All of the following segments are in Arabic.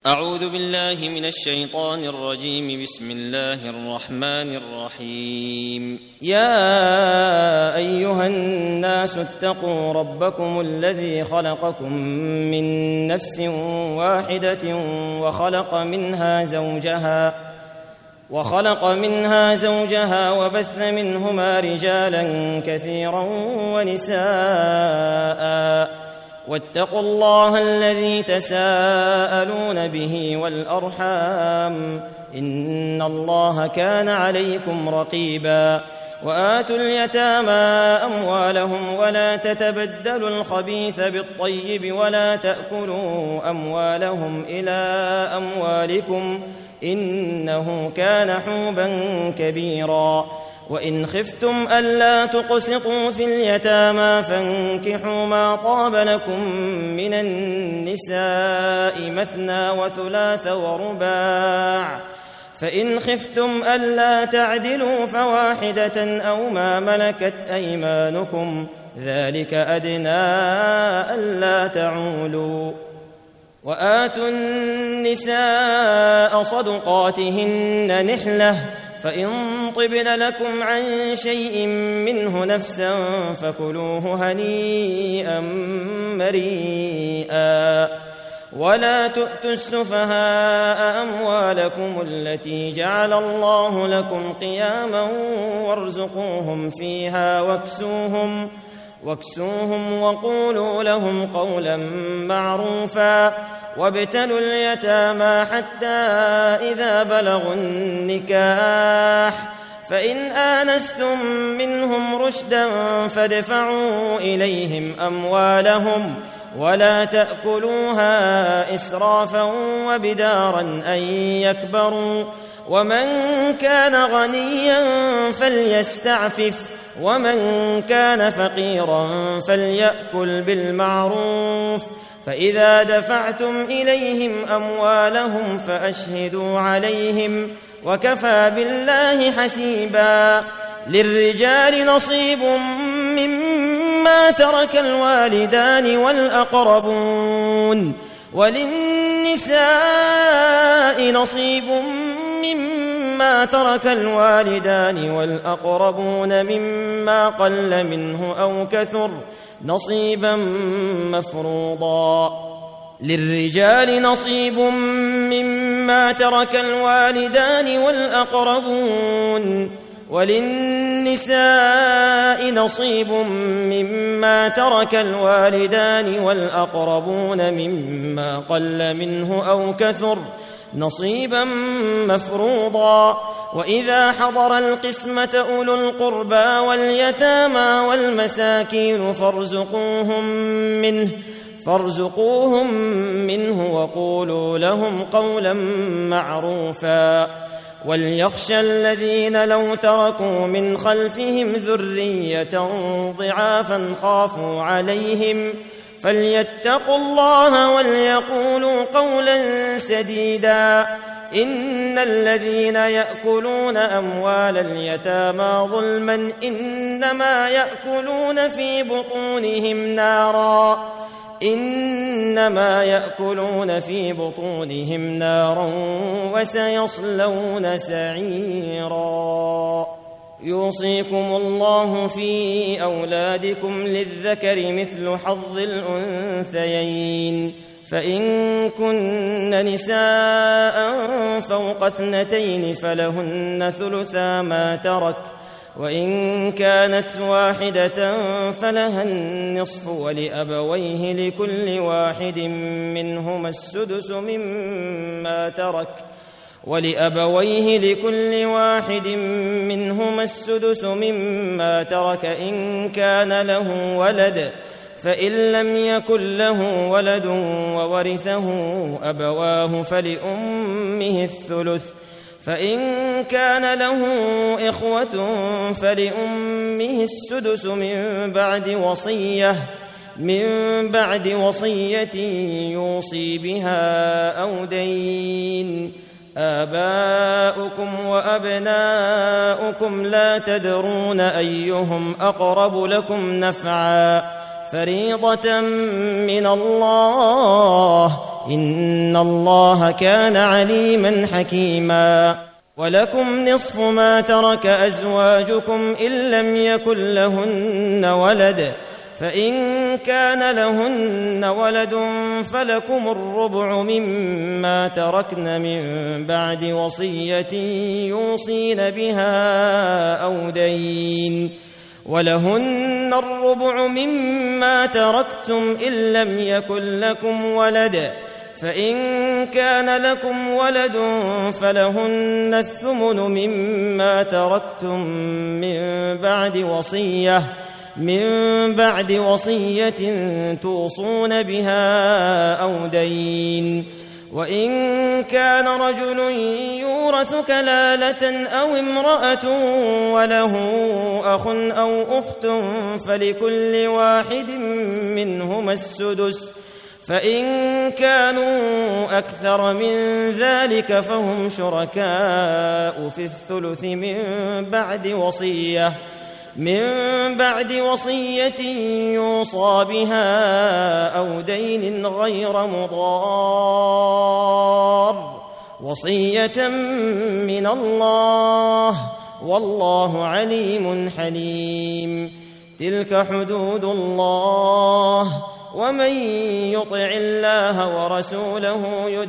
أعوذ بالله من الشيطان الرجيم. بسم الله الرحمن الرحيم. يا أيها الناس اتقوا ربكم الذي خلقكم من نفس واحدة وخلق منها زوجها وبث منهما رجالا كثيرا ونساء واتقوا الله الذي تساءلون به والأرحام إن الله كان عليكم رقيبا. وآتوا اليتامى أموالهم ولا تتبدلوا الخبيث بالطيب ولا تأكلوا أموالهم إلى أموالكم إنه كان حوبا كبيرا. وإن خفتم ألا تقسطوا في اليتامى فانكحوا ما طاب لكم من النساء مثنى وثلاث ورباع، فإن خفتم ألا تعدلوا فواحدة أو ما ملكت أيمانكم ذلك أدنى ألا تعولوا. وآتوا النساء صدقاتهن نحلة، فإن طبن لكم عن شيء منه نفسا فكلوه هنيئا مريئا. ولا تؤتوا السفهاء أموالكم التي جعل الله لكم قياما وارزقوهم فيها واكسوهم وقولوا لهم قولا معروفا. وابتلوا اليتامى حتى إذا بلغوا النكاح فإن آنستم منهم رشدا فادفعوا إليهم أموالهم ولا تأكلوها إسرافا وبدارا أن يكبروا. ومن كان غنيا فليستعفف ومن كان فقيرا فليأكل بالمعروف. فإذا دفعتم إليهم أموالهم فأشهدوا عليهم وكفى بالله حسيبا. للرجال نصيب مما ترك الوالدان والأقربون وللنساء نصيب مما ترك الوالدان والأقربون مما قل منه أو كثر نصيبا مفروضا. للرجال نصيب مما ترك الوالدان والأقربون وللنساء نصيب مما ترك الوالدان والأقربون مما قل منه أو كثر نصيبا مفروضا. وإذا حضر القسمة أولو القربى واليتامى والمساكين فارزقوهم منه وقولوا لهم قولا معروفا. وليخشى الذين لو تركوا من خلفهم ذرية ضعافا خافوا عليهم فليتقوا الله وليقولوا قولا سديدا. إن الذين يأكلون أموال اليتامى ظلما إنما يأكلون في بطونهم نارا وسيصلون سعيرا. يوصيكم الله في أولادكم للذكر مثل حظ الأنثيين، فإن كن نساء فوق 2 فلهن ثلثا ما ترك، وإن كانت واحدة فلها النصف ولأبويه لكل واحد منهما السدس مما ترك إن كان له ولد، فإن لم يكن له ولد وورثه أبواه فلأمه الثلث، فإن كان له إخوة فلأمه السدس من بعد وصية يوصي بها أو دين. آباؤكم وأبناؤكم لا تدرون أيهم أقرب لكم نفعا، فريضة من الله، إن الله كان عليما حكيما. ولكم نصف ما ترك أزواجكم إن لم يكن لهن ولد، فإن كان لهن ولد فلكم الربع مما تركن من بعد وصية يوصين بها أو دين، ولهن الربع مما تركتم إن لم يكن لكم ولد، فإن كان لكم ولد فلهن الثمن مما تركتم من بعد وصية توصون بها أو دين. وإن كان رجل يورث كلالة أو امرأة وله أخ أو أخت فلكل واحد منهما السدس، فإن كانوا أكثر من ذلك فهم شركاء في الثلث من بعد وصية يوصى بها أو دين غير مضار، وصية من الله والله عليم حليم. تلك حدود الله، ومن يطع الله ورسوله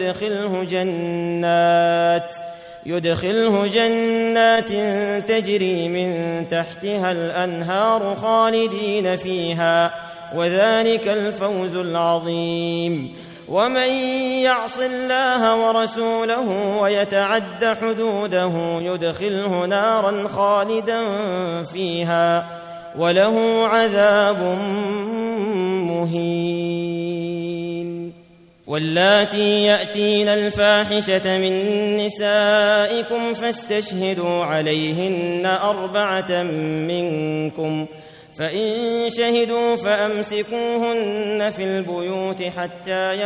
يدخله جنات تجري من تحتها الأنهار خالدين فيها، وذلك الفوز العظيم. ومن يعص الله ورسوله ويتعد حدوده يدخله نارا خالدا فيها وله عذاب مهين. واللاتي يأتين الفاحشة من نسائكم فاستشهدوا عليهن 4 منكم، فإن شهدوا فأمسكوهن في البيوت حتى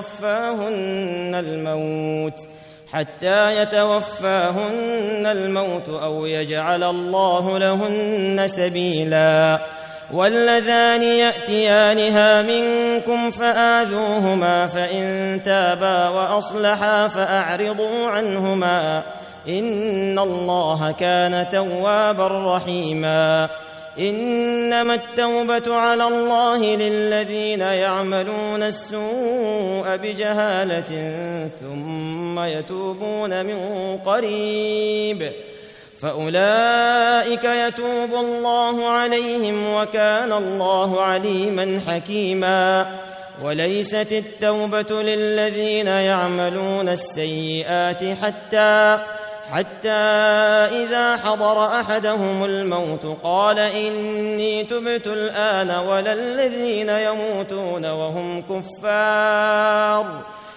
يتوفاهن الموت أو يجعل الله لهن سبيلا. واللذان يأتيانها منكم فآذوهما، فإن تابا وأصلحا فأعرضوا عنهما، إن الله كان توابا رحيما. إنما التوبة على الله للذين يعملون السوء بجهالة ثم يتوبون من قريب فأولئك يتوب الله عليهم وكان الله عليما حكيما. وليست التوبة للذين يعملون السيئات حتى إذا حضر أحدهم الموت قال إني تبت الآن، ولا الذين يموتون وهم كفار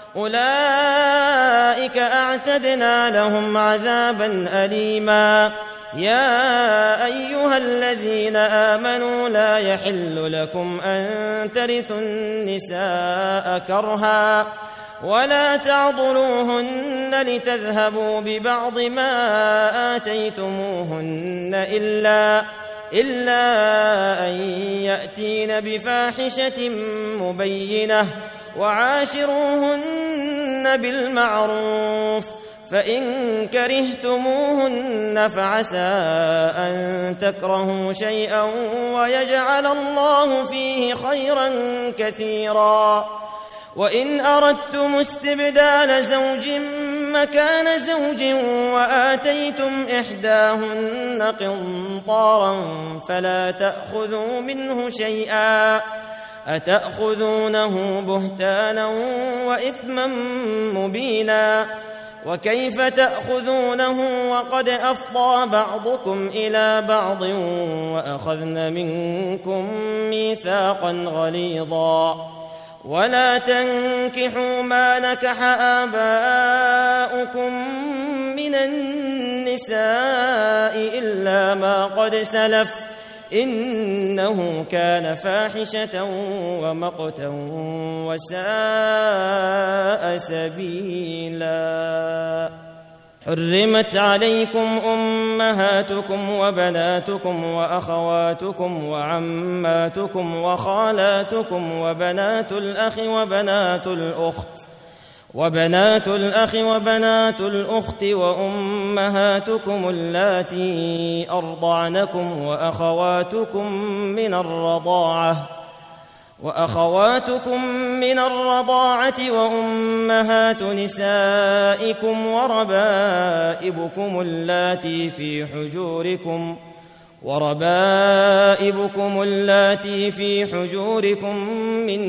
أولئك أعتدنا لهم عذابا أليما. يا أيها الذين آمنوا لا يحل لكم أن ترثوا النساء كرها ولا تعضلوهن لتذهبوا ببعض ما آتيتموهن إلا أن يأتين بفاحشة مبينة، وعاشروهن بالمعروف، فإن كرهتموهن فعسى أن تكرهوا شيئا ويجعل الله فيه خيرا كثيرا. وإن أردتم استبدال زوج مكان زوج وآتيتم إحداهن قنطارا فلا تأخذوا منه شيئا، أتأخذونه بهتانا وإثما مبينا. وكيف تأخذونه وقد أفضى بعضكم إلى بعض وأخذن منكم ميثاقا غليظا. ولا تنكحوا ما نكح آباؤكم من النساء إلا ما قد سلف، إنه كان فاحشة ومقتا وساء سبيلا. حرمت عليكم أمهاتكم وبناتكم وأخواتكم وعماتكم وخالاتكم وبنات الأخ وبنات الأخت وبنات الأخ وبنات الأخت وأمهاتكم اللاتي أرضعنكم وأخواتكم من الرضاعة وأمهات نسائكم وربائبكم اللاتي في حجوركم من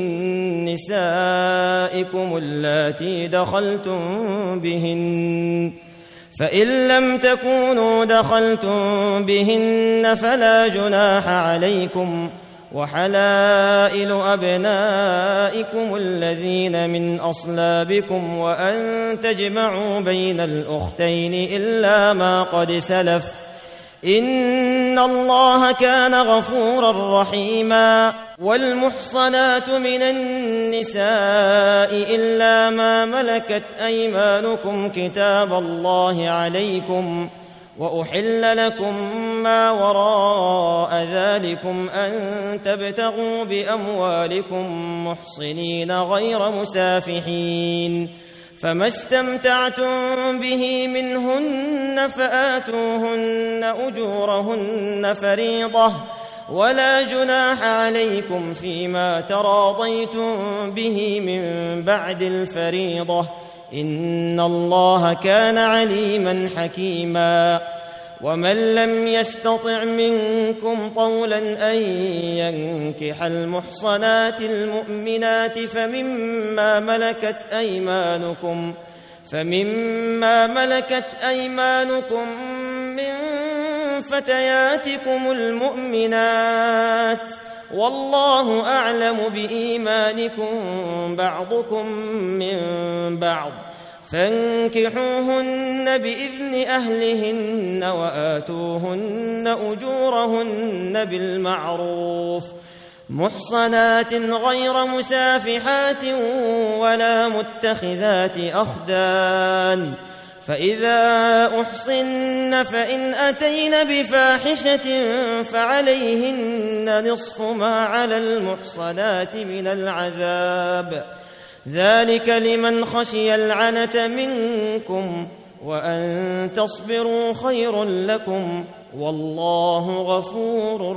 نسائكم اللاتي دخلتم بهن، فإن لم تكونوا دخلتم بهن فلا جناح عليكم، وحلائل أبنائكم الذين من أصلابكم، وأن تجمعوا بين الأختين إلا ما قد سلف، إن الله كان غفورا رحيما. والمحصنات من النساء إلا ما ملكت أيمانكم كتاب الله عليكم، وأحل لكم ما وراء ذلكم أن تبتغوا بأموالكم محصنين غير مسافحين، فما استمتعتم به منهن فآتوهن أجورهن فريضة، ولا جناح عليكم فيما تراضيتم به من بعد الفريضة، إن الله كان عليما حكيما. ومن لم يستطع منكم طولا أن ينكح المحصنات المؤمنات فمما ملكت أيمانكم من فتياتكم المؤمنات، والله أعلم بإيمانكم بعضكم من بعض، فانكحوهن بإذن أهلهن وآتوهن أجورهن بالمعروف، محصنات غير مسافحات ولا متخذات أخدان، فإذا أحصن فإن أتين بفاحشة فعليهن نصف ما على المحصنات من العذاب، ذلك لمن خشي العنة منكم، وأن تصبروا خير لكم، والله غفور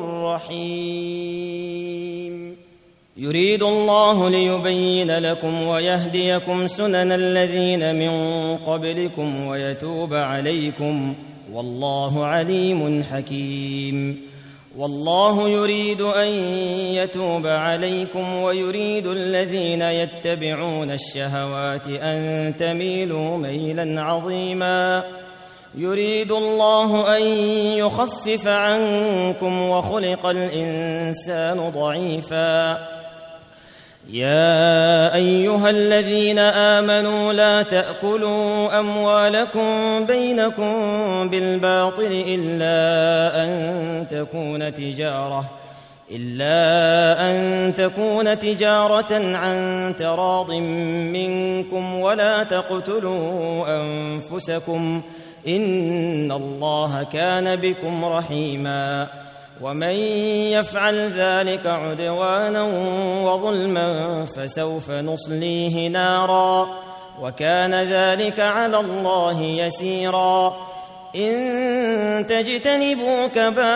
رحيم. يريد الله ليبين لكم ويهديكم سنن الذين من قبلكم ويتوب عليكم، والله عليم حكيم. والله يريد أن يتوب عليكم ويريد الذين يتبعون الشهوات أن تميلوا ميلا عظيما. يريد الله أن يخفف عنكم وخلق الإنسان ضعيفا. يا أيها الذين آمنوا لا تأكلوا أموالكم بينكم بالباطل إلا أن تكون تجارة عن تراض منكم، ولا تقتلوا أنفسكم، إن الله كان بكم رحيما. ومن يفعل ذلك عدوانا وظلما فسوف نصليه نارا، وكان ذلك على الله يسيرا. إن تجتنبوا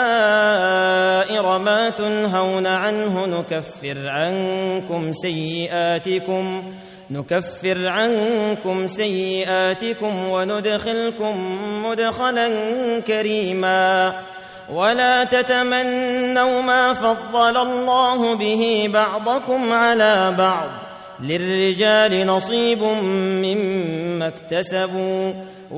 كبائر ما تنهون عنه نكفر عنكم سيئاتكم وندخلكم مدخلا كريما. ولا تتمنوا ما فضل الله به بعضكم على بعض، للرجال نصيب مما اكتسبوا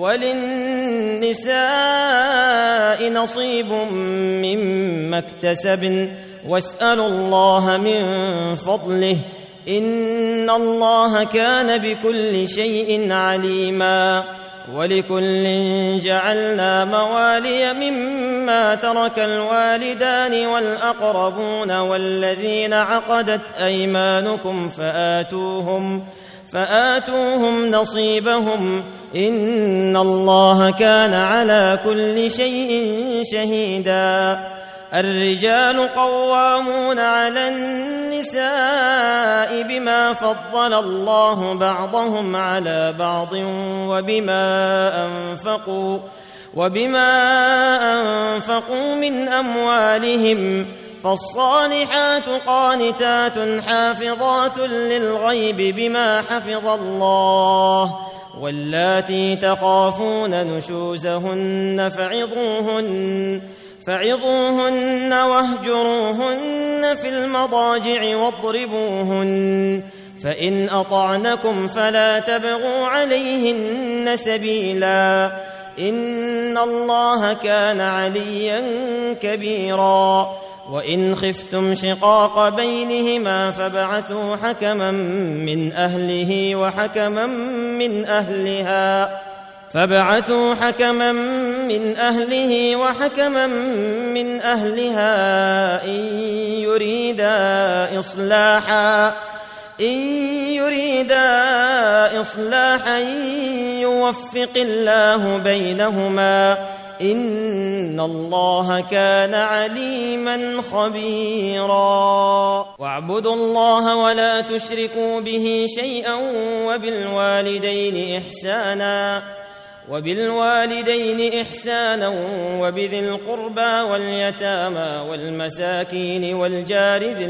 وللنساء نصيب مما اكتسبن، واسألوا الله من فضله، إن الله كان بكل شيء عليما. ولكل جعلنا موالي مما ترك الوالدان والأقربون والذين عقدت أيمانكم فآتوهم نصيبهم، إن الله كان على كل شيء شهيدا. الرجال قوامون على النساء بما فضل الله بعضهم على بعض وبما أنفقوا من أموالهم، فالصالحات قانتات حافظات للغيب بما حفظ الله، واللاتي تخافون نشوزهن فعظوهن واهجروهن في المضاجع واضربوهن، فإن أطعنكم فلا تبغوا عليهن سبيلا، إن الله كان عليا كبيرا. وإن خفتم شقاق بينهما فابعثوا حكما من أهله وحكما من أهلها إن يريدا إصلاحا يوفق الله بينهما، إن الله كان عليما خبيرا. واعبدوا الله ولا تشركوا به شيئا وبالوالدين إحسانا وبذي القربى واليتامى والمساكين والجار ذي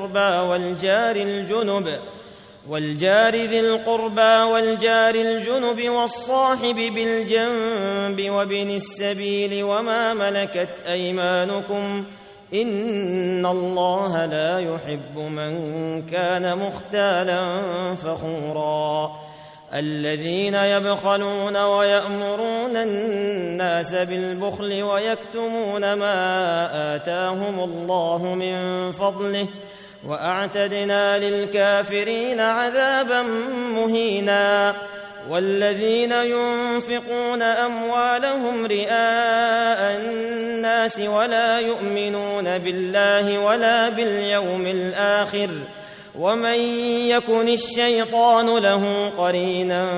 القربى والجار الجنب والصاحب بالجنب وابن السبيل وما ملكت أيمانكم، إن الله لا يحب من كان مختالا فخورا. الذين يبخلون ويأمرون الناس بالبخل ويكتمون ما آتاهم الله من فضله، وأعتدنا للكافرين عذابا مهينا. والذين ينفقون أموالهم رئاء الناس ولا يؤمنون بالله ولا باليوم الآخر، ومن يكن الشيطان له قرينا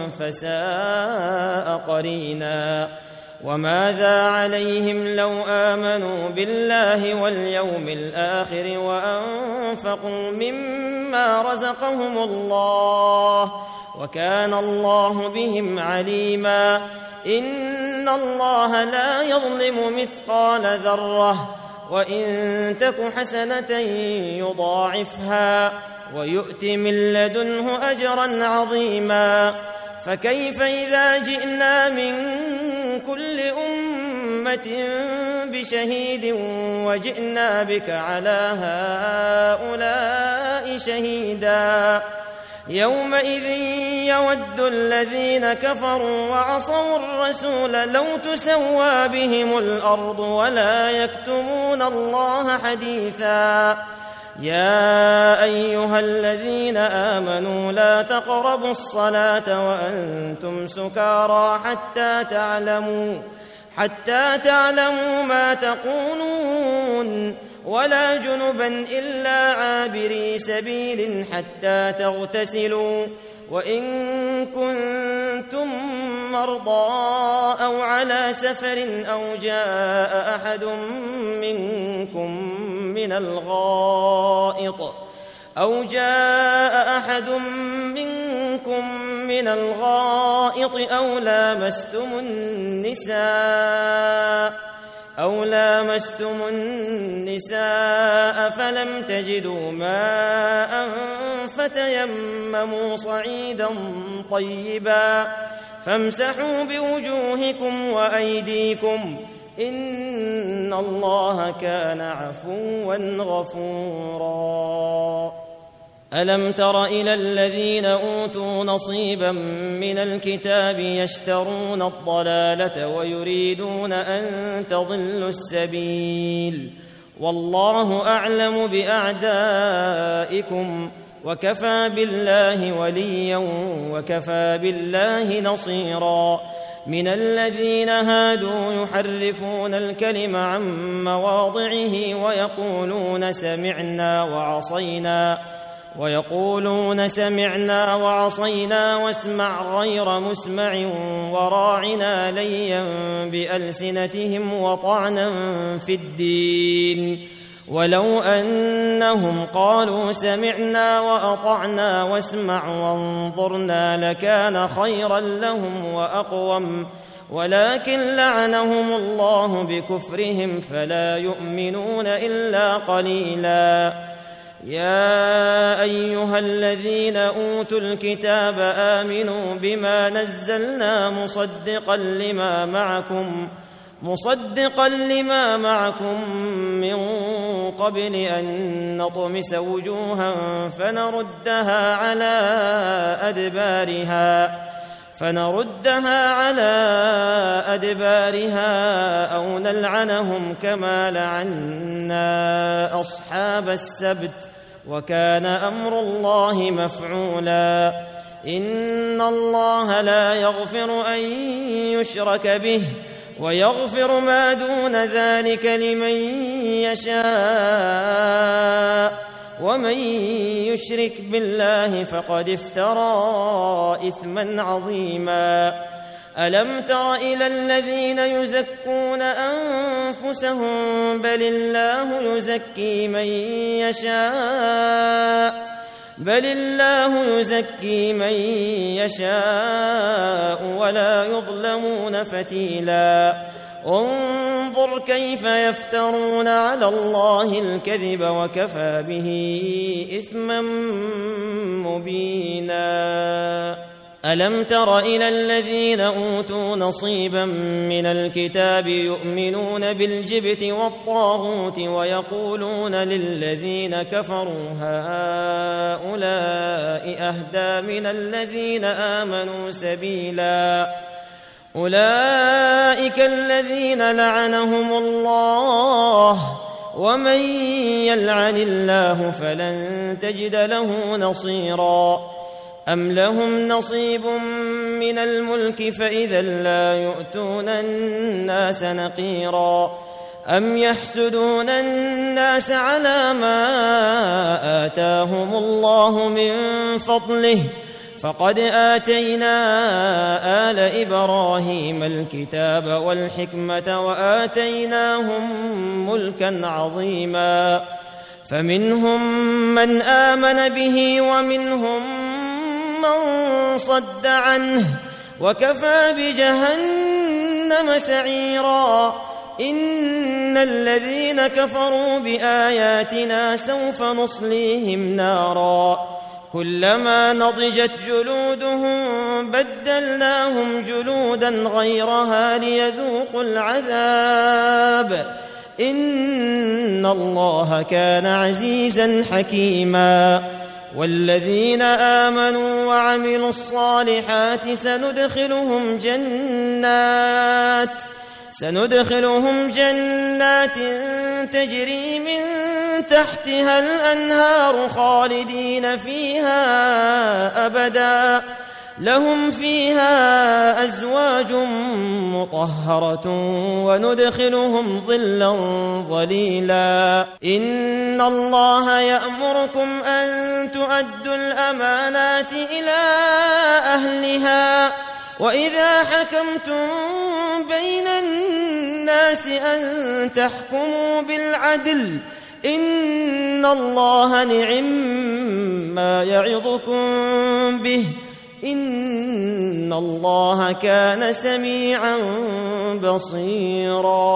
فساء قرينا. وماذا عليهم لو آمنوا بالله واليوم الآخر وأنفقوا مما رزقهم الله، وكان الله بهم عليما. إن الله لا يظلم مثقال ذرة، وإن تك حسنة يضاعفها ويؤت من لدنه أجرا عظيما. فكيف إذا جئنا من كل أمة بشهيد وجئنا بك على هؤلاء شهيدا، يومئذ يود الذين كفروا وعصوا الرسول لو تسوى بهم الأرض ولا يكتمون الله حديثا. يا أيها الذين آمنوا لا تقربوا الصلاة وأنتم سكارى حتى تعلموا ما تقولون، ولا جنبا إلا عابري سبيل حتى تغتسلوا، وإن كنتم مرضى أو على سفر أو جاء أحد منكم من الغائط أو لامستم النساء فلم تجدوا ماء فتيمموا صعيدا طيبا فامسحوا بوجوهكم وأيديكم، إن الله كان عفوا غفورا. ألم تر إلى الذين أوتوا نصيبا من الكتاب يشترون الضلالة ويريدون أن تضلوا السبيل، والله أعلم بأعدائكم، وكفى بالله وليا وكفى بالله نصيرا. من الذين هادوا يحرفون الكلم عن مواضعه ويقولون سمعنا وعصينا ويقولون سمعنا وعصينا واسمع غير مسمع وراعنا ليا بألسنتهم وطعنا في الدين ولو أنهم قالوا سمعنا وأطعنا واسمع وانظرنا لكان خيرا لهم وأقوم ولكن لعنهم الله بكفرهم فلا يؤمنون إلا قليلا يا أيها الذين أوتوا الكتاب آمنوا بما نزلنا مصدقا لما معكم من قبل أن نطمس وجوها فنردها على أدبارها أو نلعنهم كما لعنا أصحاب السبت وكان أمر الله مفعولا إن الله لا يغفر أن يشرك به ويغفر ما دون ذلك لمن يشاء ومن يشرك بالله فقد افترى إثما عظيما ألم تر إلى الذين يزكون أنفسهم بل الله يزكي من يشاء ولا يظلمون فتيلا انظر كيف يفترون على الله الكذب وكفى به إثما مبينا ألم تر إلى الذين أوتوا نصيبا من الكتاب يؤمنون بالجبت والطاغوت ويقولون للذين كفروا هؤلاء أهدى من الذين آمنوا سبيلا أولئك الذين لعنهم الله ومن يلعن الله فلن تجد له نصيرا أم لهم نصيب من الملك فإذا لا يؤتون الناس نقيرا أم يحسدون الناس على ما آتاهم الله من فضله فقد آتينا آل إبراهيم الكتاب والحكمة وآتيناهم ملكا عظيما فمنهم من آمن به ومنهم من صد عنه وكفى بجهنم سعيرا إن الذين كفروا بآياتنا سوف نصليهم نارا كلما نضجت جلودهم بدلناهم جلودا غيرها ليذوقوا العذاب إن الله كان عزيزا حكيما والذين آمنوا وعملوا الصالحات سندخلهم جنات تجري من تحتها الأنهار خالدين فيها أبدا لهم فيها أزواج مطهرة وندخلهم ظلا ظليلا إن الله يأمركم أن تؤدوا الأمانات إلى أهلها وإذا حكمتم بين الناس أن تحكموا بالعدل إن الله نعم ما يعظكم به إن الله كان سميعا بصيرا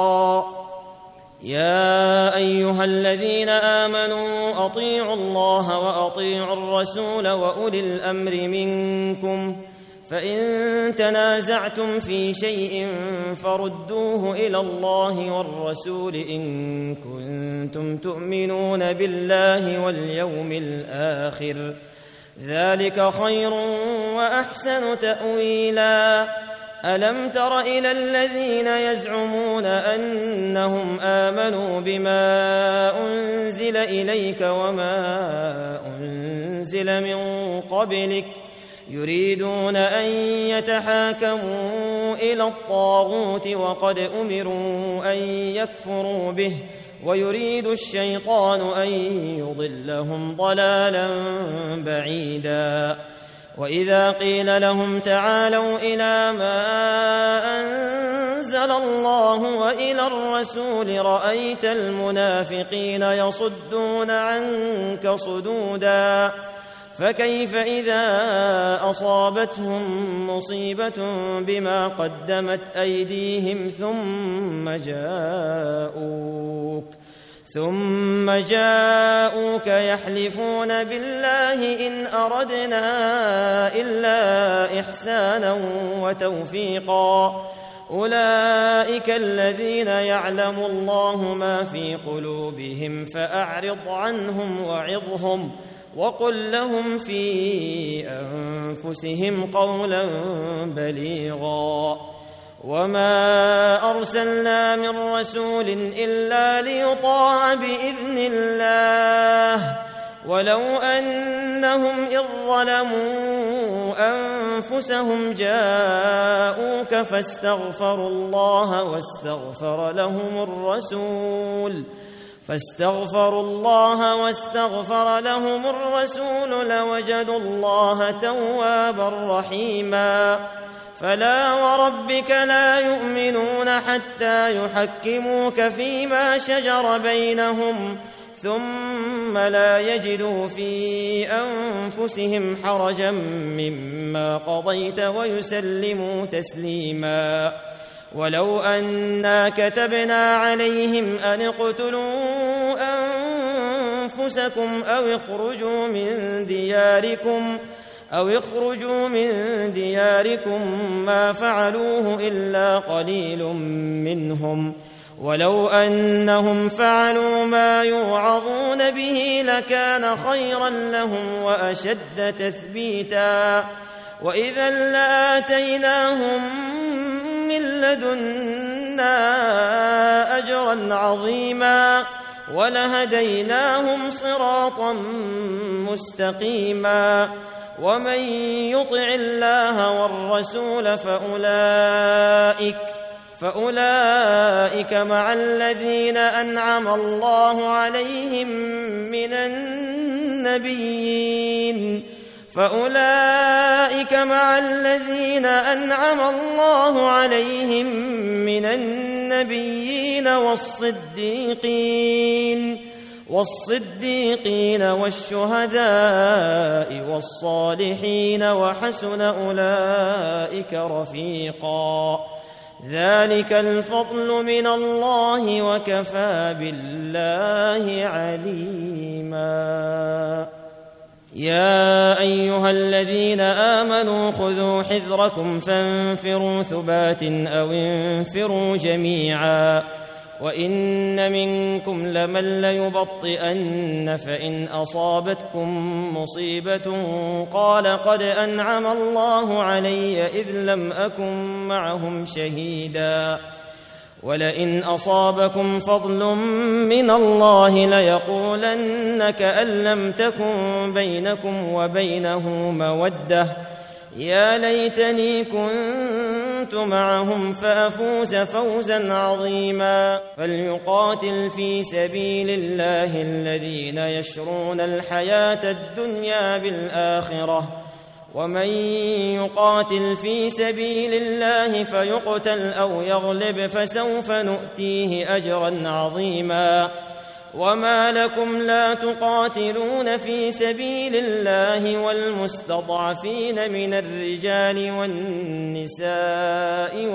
يا أيها الذين آمنوا أطيعوا الله وأطيعوا الرسول وأولي الأمر منكم فإن تنازعتم في شيء فردوه إلى الله والرسول إن كنتم تؤمنون بالله واليوم الآخر ذلك خير وأحسن تأويلا ألم تر إلى الذين يزعمون أنهم آمنوا بما أنزل إليك وما أنزل من قبلك يريدون أن يتحاكموا إلى الطاغوت وقد أمروا أن يكفروا به ويريد الشيطان أن يضلهم ضلالا بعيدا وإذا قيل لهم تعالوا إلى ما أنزل الله وإلى الرسول رأيت المنافقين يصدون عنك صدودا فكيف إذا أصابتهم مصيبة بما قدمت أيديهم ثم جاءوك يحلفون بالله إن أردنا إلا إحسانا وتوفيقا أولئك الذين يعلم الله ما في قلوبهم فأعرض عنهم وعظهم وقل لهم في أنفسهم قولا بليغا وما أرسلنا من رسول إلا ليطاع بإذن الله ولو أنهم إذ ظلموا أنفسهم جاءوك فاستغفروا الله واستغفر لهم الرسول لوجدوا الله توابا رحيما فلا وربك لا يؤمنون حتى يحكموك فيما شجر بينهم ثم لا يجدوا في أنفسهم حرجا مما قضيت ويسلموا تسليما ولو أنا كتبنا عليهم أن اقتلوا أنفسكم أو اخرجوا من دياركم ما فعلوه إلا قليل منهم ولو أنهم فعلوا ما يوعظون به لكان خيرا لهم وأشد تثبيتا وإذا لآتيناهم من لدنا أجرا عظيما ولهديناهم صراطا مستقيما ومن يطع الله والرسول فأولئك مع الذين أنعم الله عليهم من النبيين والصديقين والشهداء والصالحين وحسن أولئك رفيقا ذلك الفضل من الله وكفى بالله عليما يا أيها الذين آمنوا خذوا حذركم فانفروا ثبات أو انفروا جميعا وإن منكم لمن ليبطئن فإن أصابتكم مصيبة قال قد أنعم الله علي إذ لم أكن معهم شهيدا ولئن أصابكم فضل من الله ليقولن كأن لم تكن بينكم وبينه مودة يا ليتني كنت معهم فأفوز فوزا عظيما فليقاتل في سبيل الله الذين يشرون الحياة الدنيا بالآخرة ومن يقاتل في سبيل الله فيقتل أو يغلب فسوف نؤتيه أجرا عظيما وما لكم لا تقاتلون في سبيل الله والمستضعفين من الرجال والنساء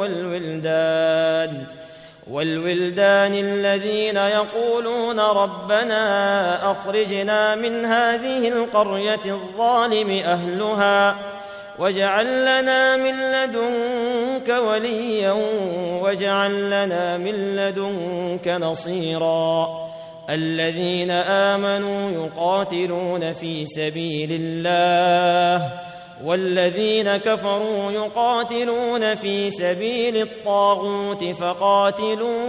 والولدان الذين يقولون ربنا أخرجنا من هذه القرية الظالم أهلها واجعل لنا من لدنك وليا واجعل لنا من لدنك نصيرا الذين آمنوا يقاتلون في سبيل الله والذين كفروا يقاتلون في سبيل الطاغوت فقاتلوا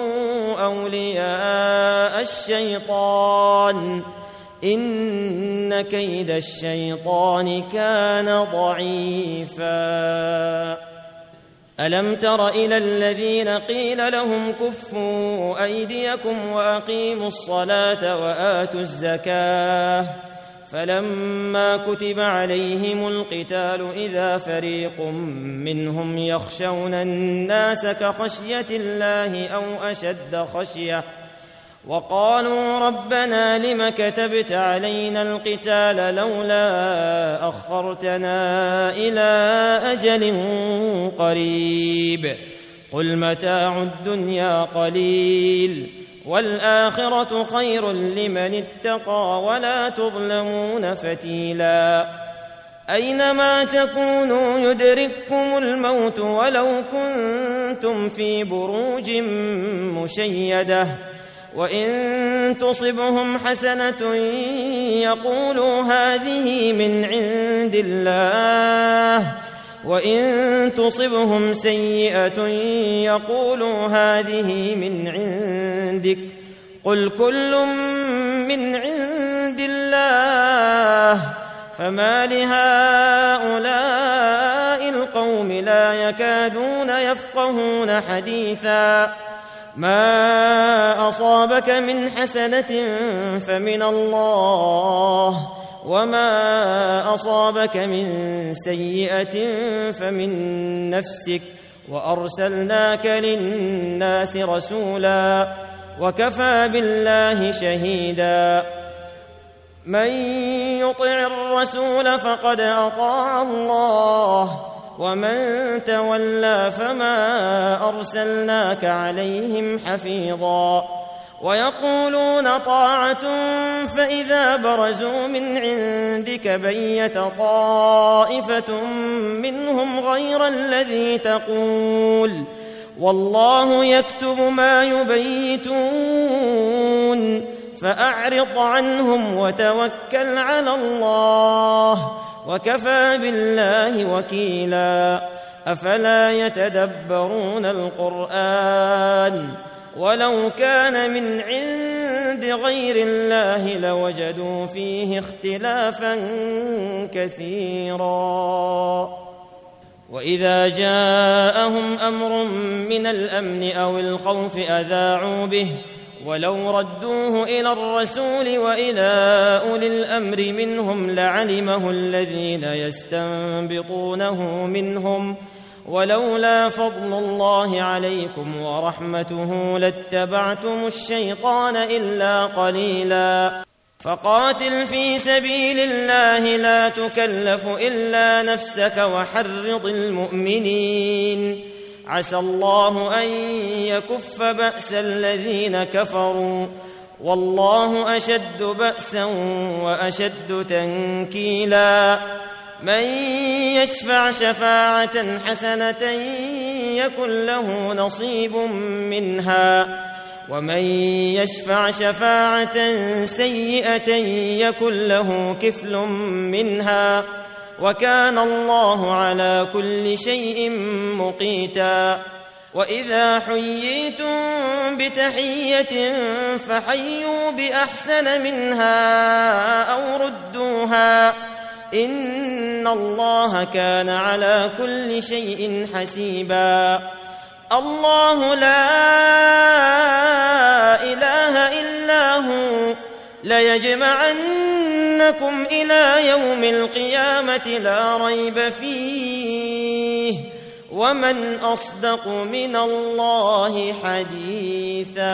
أولياء الشيطان إن كيد الشيطان كان ضعيفا ألم تر إلى الذين قيل لهم كفوا أيديكم وأقيموا الصلاة وآتوا الزكاة فلما كتب عليهم القتال إذا فريق منهم يخشون الناس كخشية الله أو أشد خشية وقالوا ربنا لم كتبت علينا القتال لولا أخرتنا إلى أجل قريب قل متاع الدنيا قليل والآخرة خير لمن اتقى ولا تظلمون فتيلا أينما تكونوا يدرككم الموت ولو كنتم في بروج مشيدة وإن تصبهم حسنة يقولوا هذه من عند الله وإن تصبهم سيئة يقولوا هذه من عندك قل كل من عند الله فما لهؤلاء القوم لا يكادون يفقهون حديثا ما أصابك من حسنة فمن الله وما أصابك من سيئة فمن نفسك وأرسلناك للناس رسولا وكفى بالله شهيدا من يطع الرسول فقد أطاع الله ومن تولى فما أرسلناك عليهم حفيظا ويقولون طاعة فإذا برزوا من عندك بيت طائفة منهم غير الذي تقول والله يكتب ما يبيتون فأعرض عنهم وتوكل على الله وكفى بالله وكيلا أفلا يتدبرون القرآن ولو كان من عند غير الله لوجدوا فيه اختلافا كثيرا وإذا جاءهم أمر من الأمن أو الخوف أذاعوا به ولو ردوه إلى الرسول وإلى أولي الأمر منهم لعلمه الذين يستنبطونه منهم ولولا فضل الله عليكم ورحمته لاتبعتم الشيطان إلا قليلا فقاتل في سبيل الله لا تكلف إلا نفسك وحرض المؤمنين عسى الله أن يكف بأس الذين كفروا والله أشد بأسا وأشد تنكيلا من يشفع شفاعة حسنة يكن له نصيب منها ومن يشفع شفاعة سيئة يكن له كفل منها وكان الله على كل شيء مقيتا وإذا حييتم بتحية فحيوا بأحسن منها أو ردوها إن الله كان على كل شيء حسيبا الله لا إله إلا هو ليجمعنكم إلى يوم القيامة لا ريب فيه ومن أصدق من الله حديثا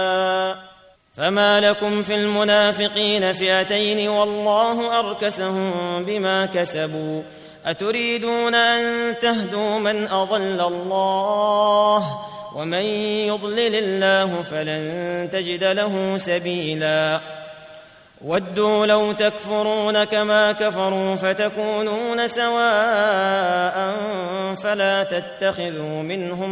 فما لكم في المنافقين فئتين والله أركسهم بما كسبوا أتريدون أن تهدوا من أضل الله ومن يضلل الله فلن تجد له سبيلا ودوا لو تكفرون كما كفروا فتكونون سواء فلا تتخذوا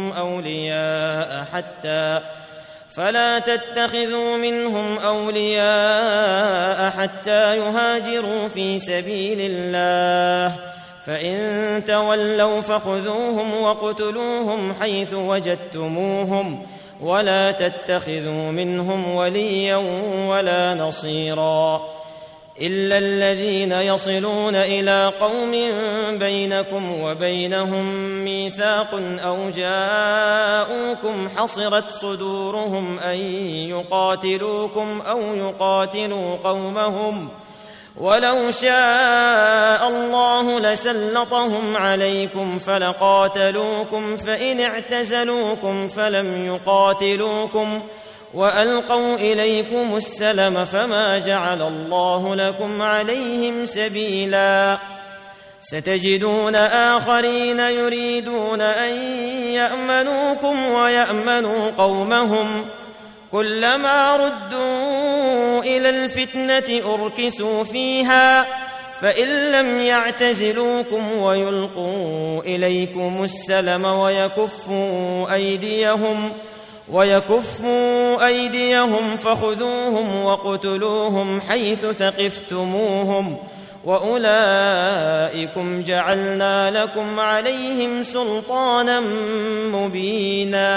منهم أولياء حتى يهاجروا في سبيل الله فإن تولوا فخذوهم وقتلوهم حيث وجدتموهم ولا تتخذوا منهم وليا ولا نصيرا إلا الذين يصلون إلى قوم بينكم وبينهم ميثاق أو جاءوكم حصرت صدورهم أن يقاتلوكم أو يقاتلوا قومهم ولو شاء الله لسلطهم عليكم فلقاتلوكم فإن اعتزلوكم فلم يقاتلوكم وألقوا إليكم السلم فما جعل الله لكم عليهم سبيلا ستجدون آخرين يريدون أن يأمنوكم ويأمنوا قومهم كلما ردوا إلى الفتنة أركسوا فيها فإن لم يعتزلوكم ويلقوا إليكم السلم ويكفوا أيديهم فخذوهم وقتلوهم حيث ثقفتموهم وأولئكم جعلنا لكم عليهم سلطانا مبينا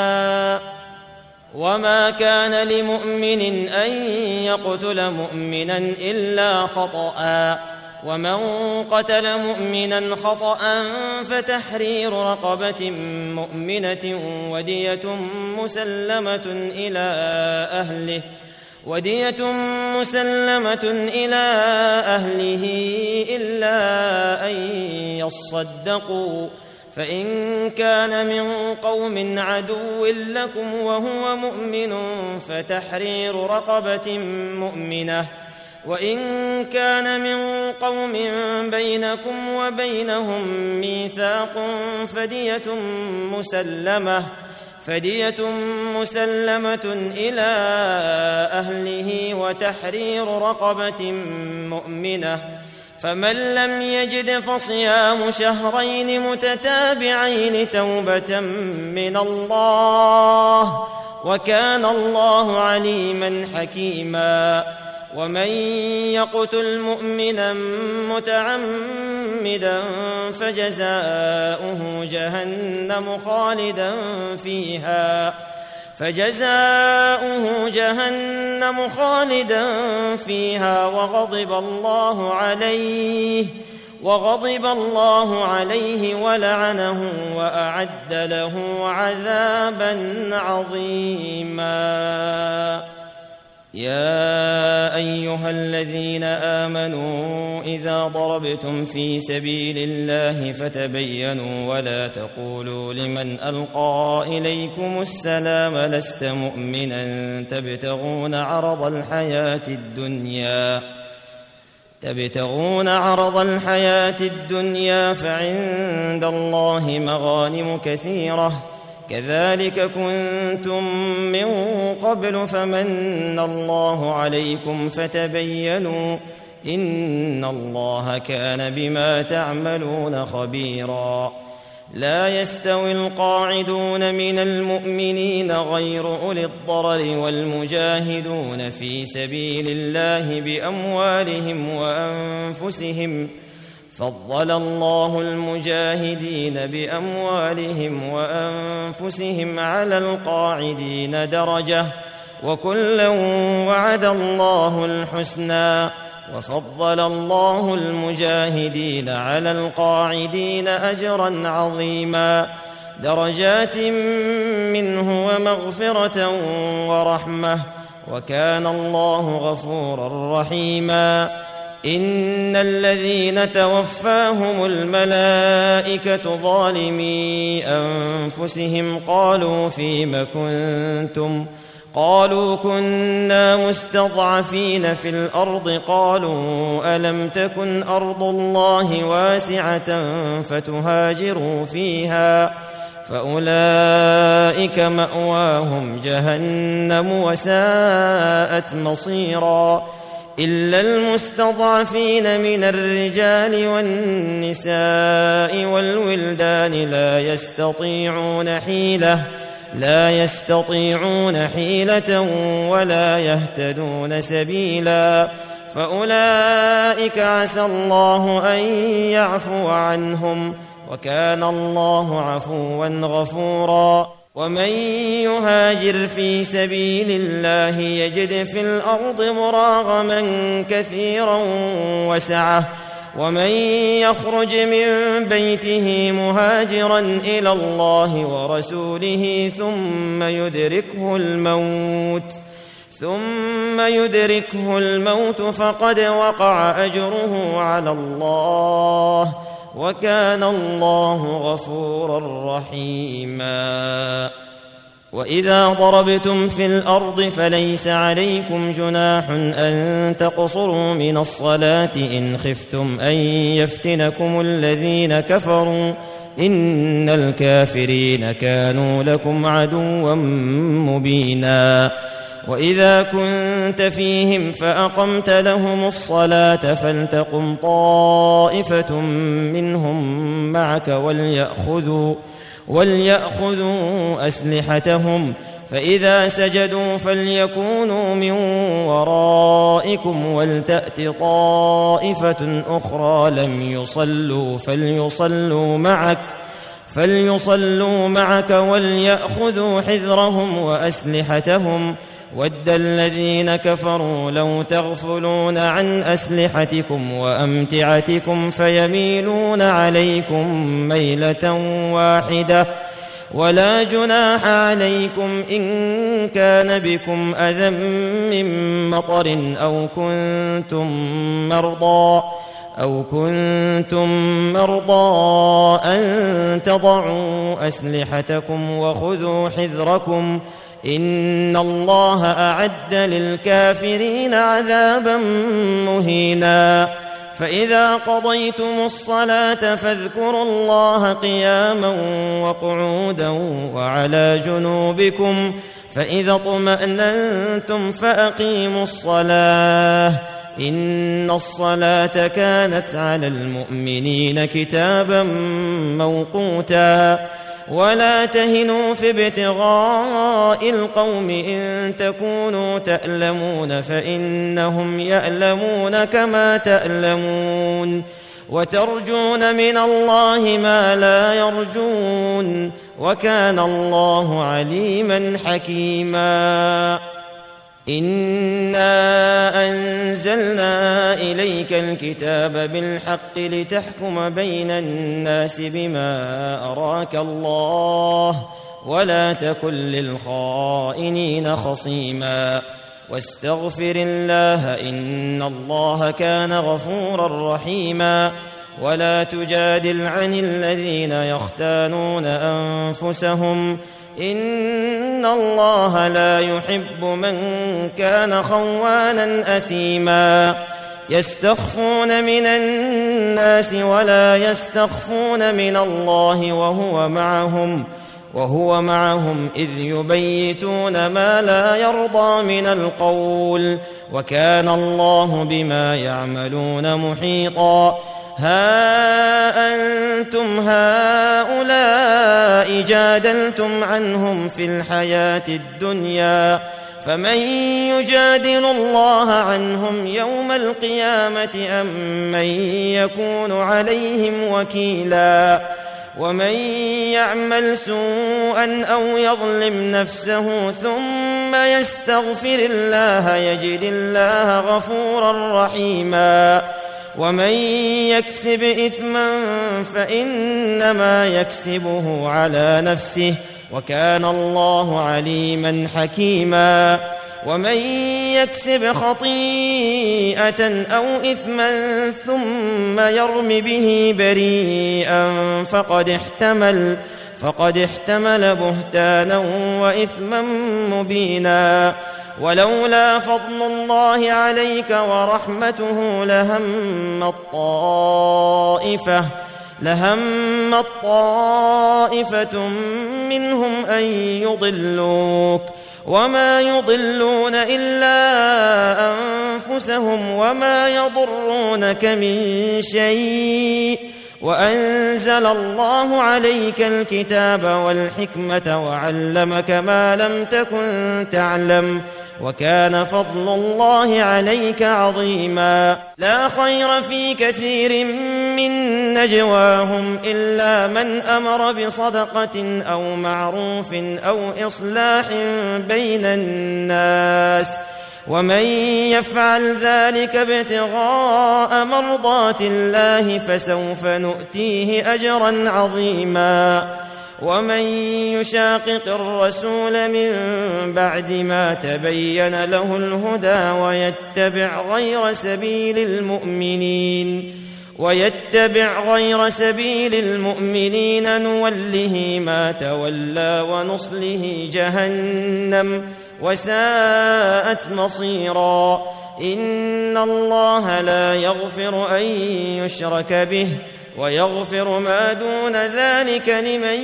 وما كان لمؤمن أن يقتل مؤمنا إلا خطأ ومن قتل مؤمنا خطأ فتحرير رقبة مؤمنة ودية مسلمة إلى أهله إلا أن يصدقوا فإن كان من قوم عدو لكم وهو مؤمن فتحرير رقبة مؤمنة وإن كان من قوم بينكم وبينهم ميثاق فدية مسلمة إلى أهله وتحرير رقبة مؤمنة فمن لم يجد فصيام شهرين متتابعين توبة من الله وكان الله عليما حكيما ومن يقتل مؤمنا متعمدا فجزاؤه جهنم خالدا فيها وغضب الله عليه ولعنه وأعد له عذابا عظيما يا أيها الذين آمنوا إذا ضربتم في سبيل الله فتبينوا ولا تقولوا لمن ألقى إليكم السلام لست مؤمنا تبتغون عرض الحياة الدنيا فعند الله مغانم كثيرة كذلك كنتم من قبل فمن الله عليكم فتبينوا إن الله كان بما تعملون خبيرا لا يستوي القاعدون من المؤمنين غير أولي الضرر والمجاهدون في سبيل الله بأموالهم وأنفسهم فضل الله المجاهدين بأموالهم وأنفسهم على القاعدين درجة وكلا وعد الله الحسنى وفضل الله المجاهدين على القاعدين أجرا عظيما درجات منه ومغفرة ورحمة وكان الله غفورا رحيما إن الذين توفاهم الملائكة ظالمي أنفسهم قالوا فيم كنتم قالوا كنا مستضعفين في الأرض قالوا ألم تكن أرض الله واسعة فتهاجروا فيها فأولئك مأواهم جهنم وساءت مصيرا إلا المستضعفين من الرجال والنساء والولدان لا يستطيعون حيلة ولا يهتدون سبيلا فأولئك عسى الله أن يعفو عنهم وكان الله عفوا غفورا ومن يهاجر في سبيل الله يجد في الأرض مراغما كثيرا وسعة ومن يخرج من بيته مهاجرا إلى الله ورسوله ثم يدركه الموت فقد وقع أجره على الله وكان الله غفورا رحيما. وإذا ضربتم في الأرض فليس عليكم جناح أن تقصروا من الصلاة إن خفتم أن يفتنكم الذين كفروا إن الكافرين كانوا لكم عدوا مبينا. وإذا كنت فيهم فأقمت لهم الصلاة فلتقم طائفة منهم معك وليأخذوا أسلحتهم فإذا سجدوا فليكونوا من ورائكم ولتأت طائفة أخرى لم يصلوا فليصلوا معك وليأخذوا حذرهم وأسلحتهم ود الذين كفروا لو تغفلون عن أسلحتكم وأمتعتكم فيميلون عليكم ميلة واحدة ولا جناح عليكم إن كان بكم أذى من مطر أو كنتم مرضى أن تضعوا أسلحتكم وخذوا حذركم إن الله أعد للكافرين عذابا مهينا. فإذا قضيتم الصلاة فاذكروا الله قياما وقعودا وعلى جنوبكم فإذا اطمأننتم فأقيموا الصلاة إن الصلاة كانت على المؤمنين كتابا موقوتا. ولا تهنوا في ابتغاء القوم إن تكونوا تألمون فإنهم يألمون كما تألمون وترجون من الله ما لا يرجون وكان الله عليما حكيما. إنا أنزلنا إليك الكتاب بالحق لتحكم بين الناس بما أراك الله ولا تكن للخائنين خصيما واستغفر الله إن الله كان غفورا رحيما. ولا تجادل عن الذين يختانون أنفسهم إن الله لا يحب من كان خوانا أثيما. يستخفون من الناس ولا يستخفون من الله وهو معهم إذ يبيتون ما لا يرضى من القول وكان الله بما يعملون محيطا. ها أنتم هؤلاء جادلتم عنهم في الحياة الدنيا فمن يجادل الله عنهم يوم القيامة أم من يكون عليهم وكيلا. ومن يعمل سوءا أو يظلم نفسه ثم يستغفر الله يجد الله غفورا رحيما. ومن يكسب إثما فإنما يكسبه على نفسه وكان الله عليما حكيما. ومن يكسب خطيئة أو إثما ثم يرم به بريئا فقد احتمل بهتانا وإثما مبينا. ولولا فضل الله عليك ورحمته لهمت طائفة منهم أن يضلوك وما يضلون إلا أنفسهم وما يضرونك من شيء وأنزل الله عليك الكتاب والحكمة وعلمك ما لم تكن تعلم وكان فضل الله عليك عظيما. لا خير في كثير من نجواهم إلا من أمر بصدقة أو معروف أو إصلاح بين الناس، ومن يفعل ذلك ابتغاء مرضات الله فسوف نؤتيه أجرا عظيما. ومن يشاقق الرسول من بعد ما تبين له الهدى ويتبع غير سبيل المؤمنين نوله ما تولى ونصله جهنم وساءت مصيرا. إن الله لا يغفر أن يشرك به ويغفر ما دون ذلك لمن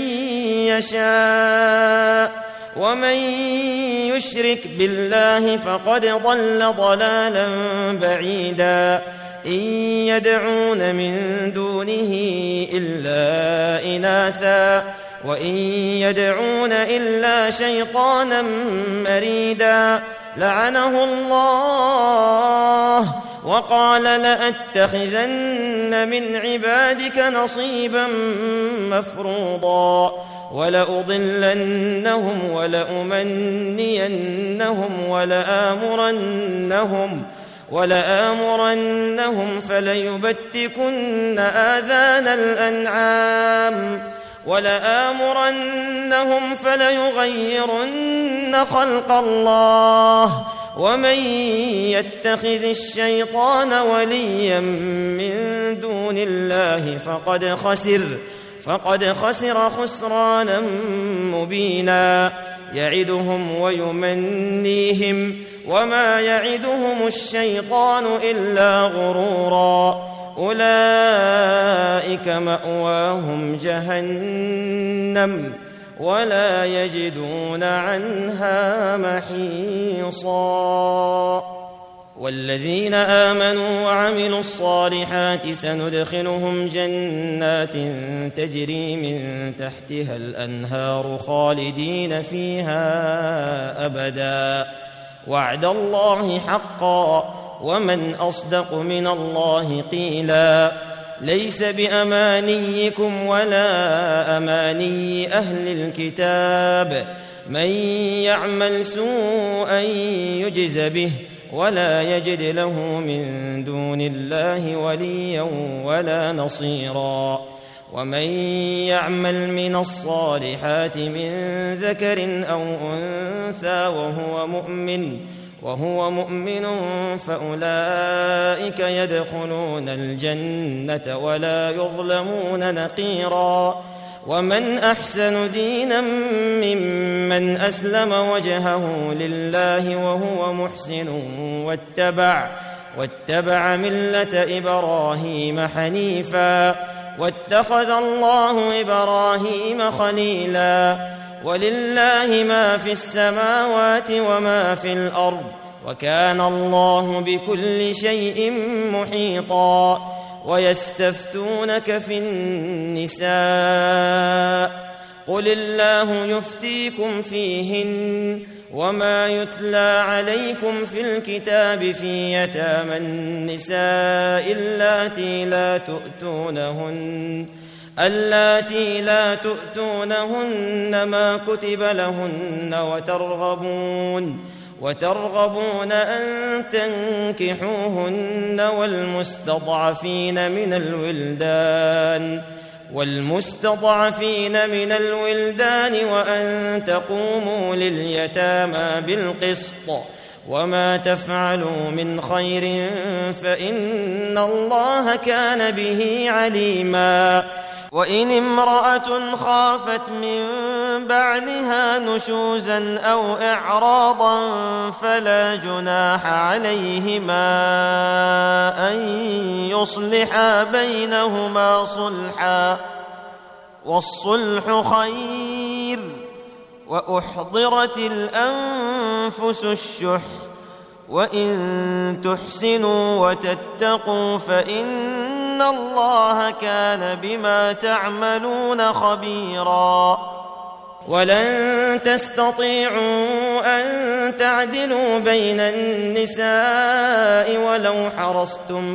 يشاء، ومن يشرك بالله فقد ضل ضلالا بعيدا. إن يدعون من دونه إلا إناثا وإن يدعون إلا شيطانا مريدا لعنه الله وقال لأتخذن من عبادك نصيبا مفروضا ولأضلنهم ولأمنينهم ولآمرنهم فليبتكن آذان الأنعام ولآمرنهم فليغيرن خلق الله. ومن يتخذ الشيطان وليا من دون الله فقد خسر خسرانا مبينا. يعدهم ويمنيهم وما يعدهم الشيطان إلا غرورا. أولئك مأواهم جهنم ولا يجدون عنها محيصا. والذين آمنوا وعملوا الصالحات سندخلهم جنات تجري من تحتها الأنهار خالدين فيها أبدا وعد الله حقا ومن أصدق من الله قيلا. ليس بأمانيكم ولا أماني أهل الكتاب من يعمل سوءا يجز به ولا يجد له من دون الله وليا ولا نصيرا. ومن يعمل من الصالحات من ذكر أو أنثى وهو مؤمن فأولئك يدخلون الجنة ولا يظلمون نقيرا. ومن أحسن دينا ممن أسلم وجهه لله وهو محسن واتبع ملة إبراهيم حنيفا واتخذ الله إبراهيم خليلا. ولله ما في السماوات وما في الأرض وكان الله بكل شيء محيطا. ويستفتونك في النساء قل الله يفتيكم فيهن وما يتلى عليكم في الكتاب في يتامى النساء اللاتي لا تؤتونهن ما كتب لهن وترغبون أن تنكحوهن والمستضعفين من الولدان وأن تقوموا لليتامى بالقسط وما تفعلوا من خير فإن الله كان به عليما. وإن امرأة خافت من بعلها نشوزا أو إعراضا فلا جناح عليهما أن يصلحا بينهما صلحا والصلح خير وأحضرت الأنفس الشح وإن تحسنوا وتتقوا فإن الله كان بما تعملون خبيرا. ولن تستطيعوا أن تعدلوا بين النساء ولو حرصتم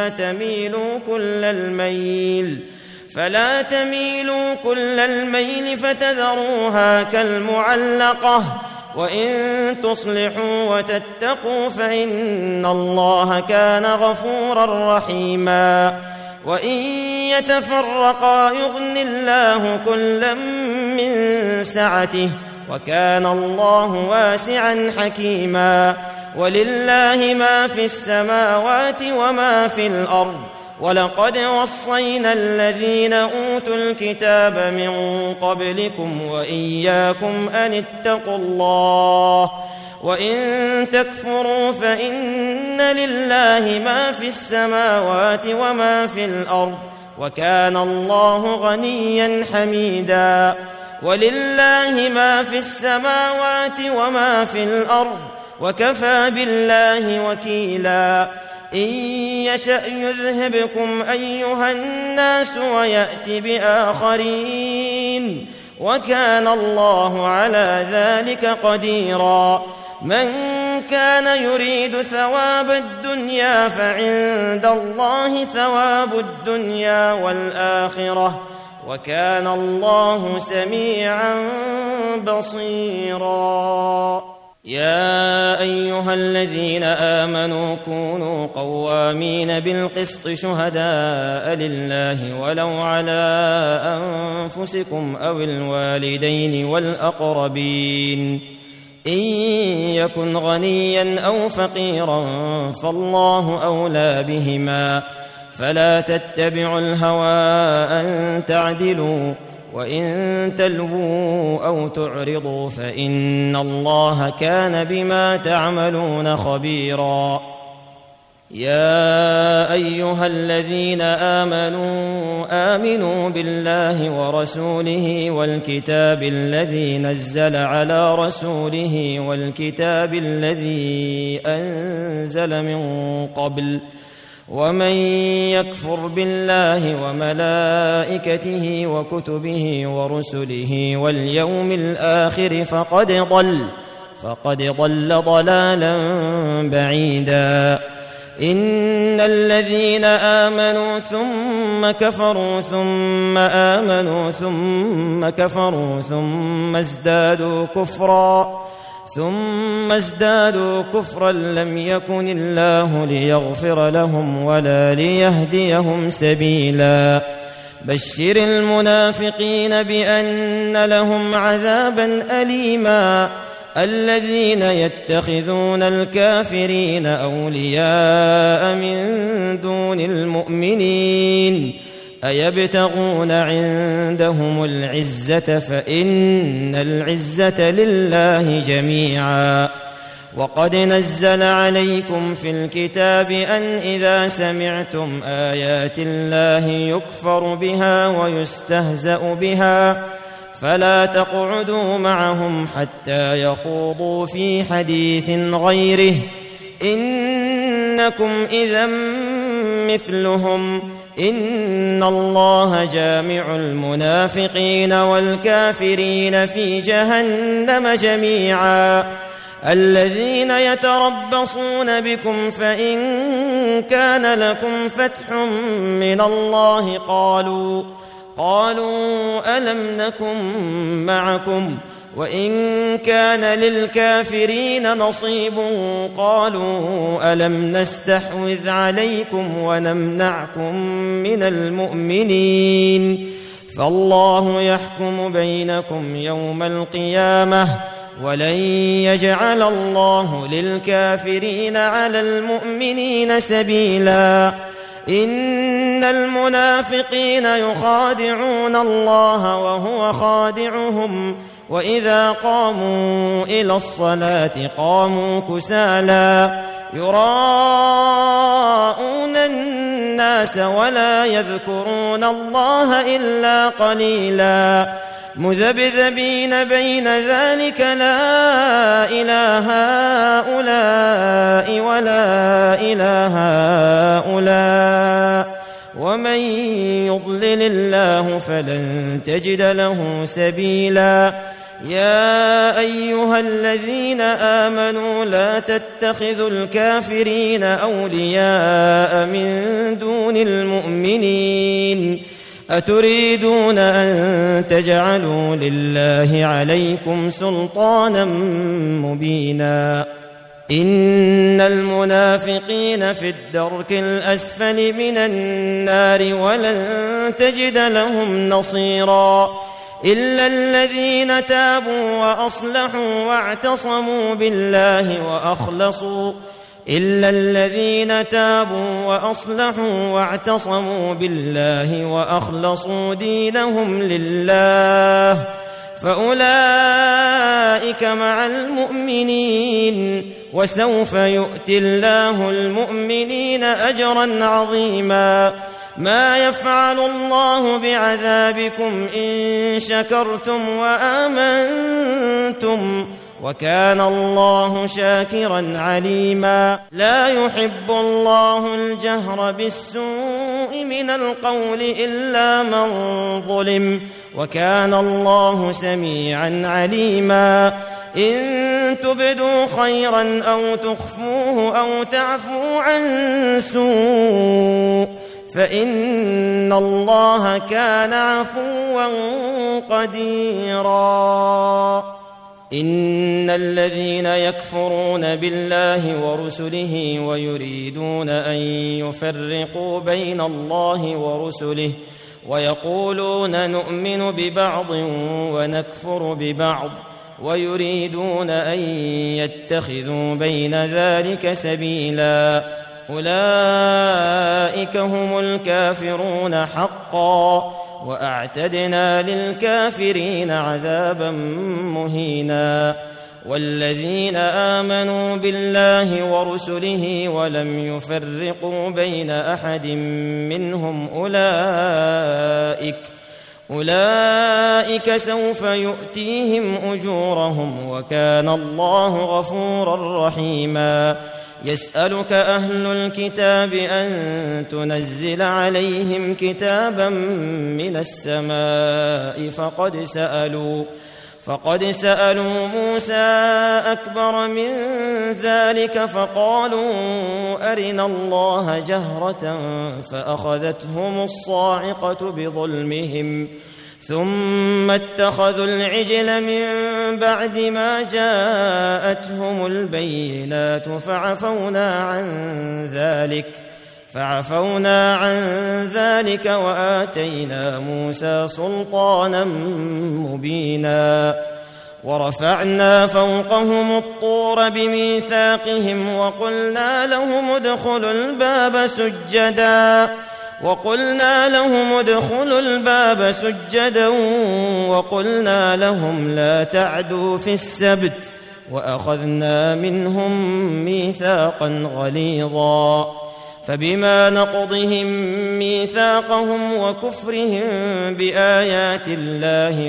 فلا تميلوا كل الميل فتذروها كالمعلقة. وإن تصلحوا وتتقوا فإن الله كان غفورا رحيما. وإن يتفرقا يغن الله كلا من سعته وكان الله واسعا حكيما. ولله ما في السماوات وما في الأرض. ولقد وصينا الذين أوتوا الكتاب من قبلكم وإياكم أن اتقوا الله. وإن تكفروا فإن لله ما في السماوات وما في الأرض وكان الله غنيا حميدا. ولله ما في السماوات وما في الأرض وكفى بالله وكيلا. إن يشأ يذهبكم أيها الناس ويأت بآخرين وكان الله على ذلك قديرا. من كان يريد ثواب الدنيا فعند الله ثواب الدنيا والآخرة وكان الله سميعا بصيرا. يا أيها الذين آمنوا كونوا قوامين بالقسط شهداء لله ولو على أنفسكم أو الوالدين والأقربين إن يكن غنيا أو فقيرا فالله أولى بهما فلا تتبعوا الهوى أن تعدلوا وإن تلووا أو تعرضوا فإن الله كان بما تعملون خبيرا. يا أيها الذين آمنوا بالله ورسوله والكتاب الذي نزل على رسوله والكتاب الذي أنزل من قبل ومن يكفر بالله وملائكته وكتبه ورسله واليوم الآخر فقد ضل ضلالا بعيدا. إن الذين آمنوا ثم كفروا ثم آمنوا ثم كفروا ثم ازدادوا كفرا لم يكن الله ليغفر لهم ولا ليهديهم سبيلا. بشر المنافقين بأن لهم عذابا أليما. الذين يتخذون الكافرين أولياء من دون المؤمنين أيبتغون عندهم العزة فإن العزة لله جميعا. وقد نزل عليكم في الكتاب أن إذا سمعتم آيات الله يكفر بها ويستهزأ بها فلا تقعدوا معهم حتى يخوضوا في حديث غيره إنكم إذا مثلهم إن الله جامع المنافقين والكافرين في جهنم جميعا. الذين يتربصون بكم فإن كان لكم فتح من الله قالوا ألم نكن معكم وإن كان للكافرين نصيب قالوا ألم نستحوذ عليكم ونمنعكم من المؤمنين فالله يحكم بينكم يوم القيامة ولن يجعل الله للكافرين على المؤمنين سبيلا. إن المنافقين يخادعون الله وهو خادعهم وإذا قاموا إلى الصلاة قاموا كسالى يراءون الناس ولا يذكرون الله إلا قليلا مذبذبين بين ذلك لا إله هؤلاء ولا إله هؤلاء ومن يضلل الله فلن تجد له سبيلا. يا أيها الذين آمنوا لا تتخذوا الكافرين أولياء من دون المؤمنين أتريدون أن تجعلوا لله عليكم سلطانا مبينا. إن المنافقين في الدرك الأسفل من النار ولن تجد لهم نصيرا إلا الذين تابوا وأصلحوا واعتصموا بالله وأخلصوا دينهم لله فأولئك مع المؤمنين وسوف يؤتي الله المؤمنين أجرا عظيما. ما يفعل الله بعذابكم إن شكرتم وآمنتم وكان الله شاكرا عليما. لا يحب الله الجهر بالسوء من القول إلا من ظلم وكان الله سميعا عليما. إن تبدوا خيرا أو تخفوه أو تعفوا عن سوء فإن الله كان عفوا قديرا. إن الذين يكفرون بالله ورسله ويريدون أن يفرقوا بين الله ورسله ويقولون نؤمن ببعض ونكفر ببعض ويريدون أن يتخذوا بين ذلك سبيلا أولئك هم الكافرون حقا وأعتدنا للكافرين عذابا مهينا. والذين آمنوا بالله ورسله ولم يفرقوا بين أحد منهم أولئك سوف يؤتيهم أجورهم وكان الله غفورا رحيما. يسألك أهل الكتاب أن تنزل عليهم كتابا من السماء فقد سألوا موسى أكبر من ذلك فقالوا أرنا الله جهرة فأخذتهم الصاعقة بظلمهم ثم اتخذوا العجل من بعد ما جاءتهم البينات فعفونا عن ذلك وآتينا موسى سلطانا مبينا. ورفعنا فوقهم الطور بميثاقهم وقلنا لهم ادخلوا الباب سجدا وقلنا لهم لا تعدوا في السبت وأخذنا منهم ميثاقا غليظا. فبما نقضهم ميثاقهم وكفرهم بآيات الله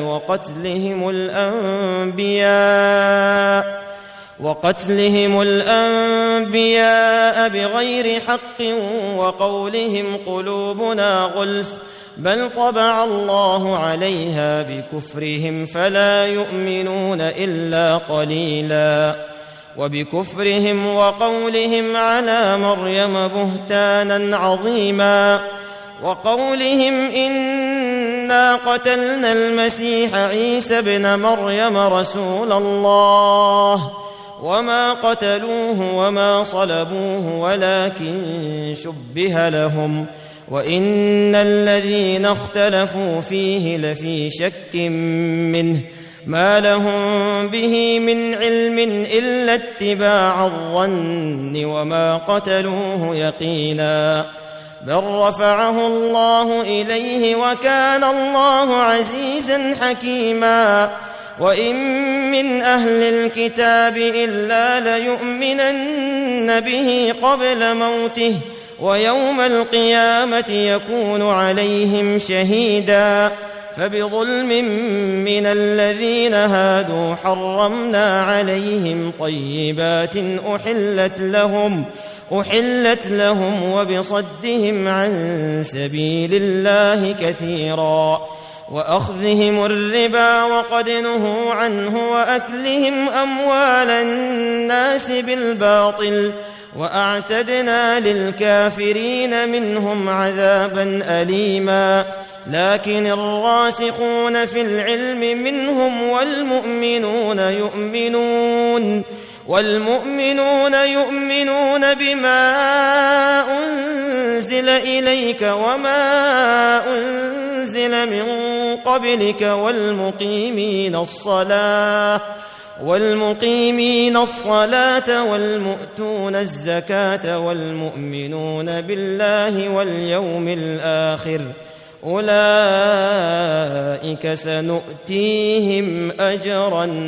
وقتلهم الأنبياء بغير حق وقولهم قلوبنا غلف بل طبع الله عليها بكفرهم فلا يؤمنون إلا قليلا. وبكفرهم وقولهم على مريم بهتانا عظيما وقولهم إنا قتلنا المسيح عيسى ابن مريم رسول الله وما قتلوه وما صلبوه ولكن شبه لهم وإن الذين اختلفوا فيه لفي شك منه ما لهم به من علم إلا اتباع الظن وما قتلوه يقينا بل رفعه الله إليه وكان الله عزيزا حكيما. وإن من أهل الكتاب إلا ليؤمنن به قبل موته ويوم القيامة يكون عليهم شهيدا. فبظلم من الذين هادوا حرمنا عليهم طيبات أحلت لهم وبصدهم عن سبيل الله كثيرا وأخذهم الربا وقد نهوا عنه وأكلهم أموال الناس بالباطل وأعتدنا للكافرين منهم عذابا أليما لكن الراسخون في العلم منهم والمؤمنون يؤمنون بما أنزل إليك وما أنزل من قبلك والمقيمين الصلاة والمؤتون الزكاة والمؤمنون بالله واليوم الآخر أولئك سنؤتيهم أجرا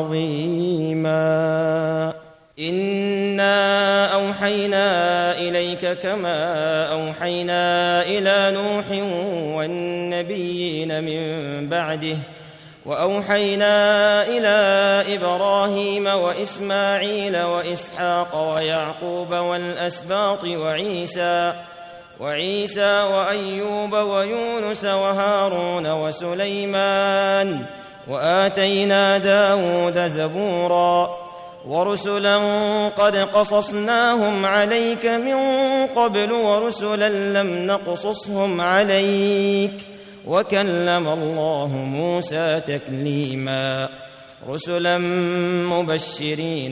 عظيما إنا أوحينا إليك كما أوحينا إلى نوح والنبيين من بعده وأوحينا إلى إبراهيم وإسماعيل وإسحاق ويعقوب والأسباط وعيسى وأيوب ويونس وهارون وسليمان وآتينا داود زبورا ورسلا قد قصصناهم عليك من قبل ورسلا لم نقصصهم عليك وكلم الله موسى تكليما رسلا مبشرين